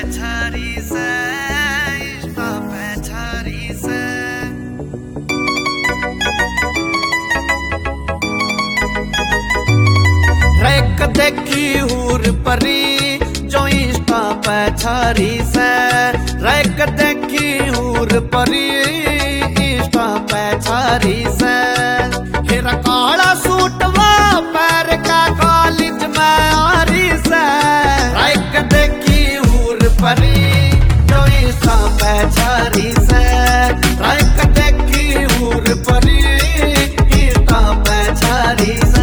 छारी से इश्क़ पे छारी से रैक देखी हूर परी जो इश्क़ पे छारी से रैक देखी हूर परी इश्क़ पे छारी से फिर काला सूटवा पैर का कॉलेज में आरी से रैक देखी हूर परी जो इश्क़ पे छारी से रैक देखी हूर परी इश्क़ पे छारी से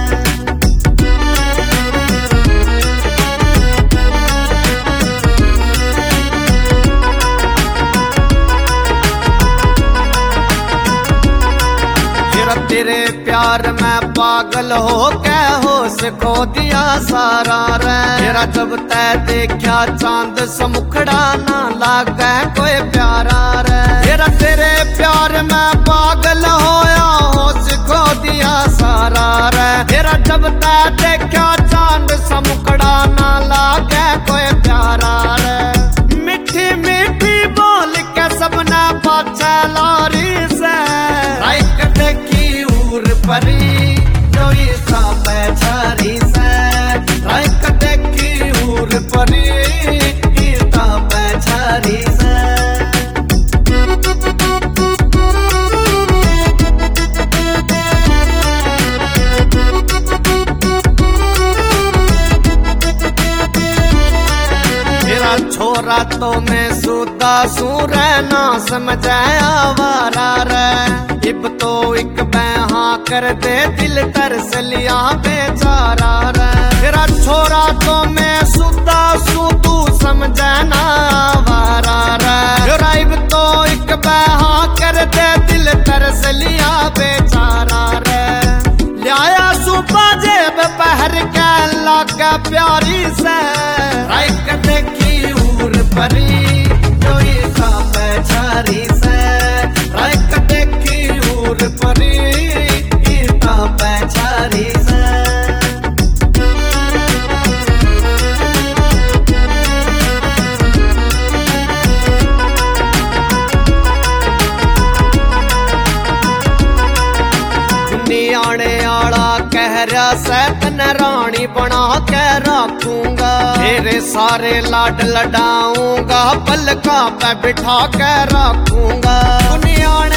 तेरे प्यार में पागल हो के होश खो दिया सारा रे तेरा जब तय देखा चांद समुखड़ा ना लागे कोई प्यारा रे तेरे प्यार में पागल होया होश खो दिया सारा रे तेरा जब तय देखा चांद समुखड़ा ना लागे कोई प्यारा रे मीठी मीठी बोल के सबने पाछे लारी से राइक देखी परी जो इश्क़ पे छारी से रैक देखी हूर परी इश्क़ पे छारी से मेरा छोरा तो मैं सुदा सूरे ना समझाया वारा रे इब तो एक बहा कर दे दिल तरस लिया बेचारा रे तेरा छोरा तो मैं सुदा तू समझना वारा रे इब तो एक बहा कर दे दिल तरस लिया बेचारा रे लिया सुबह जेब पहर के लगा प्यारी से रैक देखी हूर परी जो इश्क़ पे छारी से रैक देखी हूर परी इश्क़ पे छारी से नियाने आला कह रहा सैतन रानी बना के रखूंगा तेरे सारे लाड लडाऊंगा पलका पे बिठा के रखूंगा।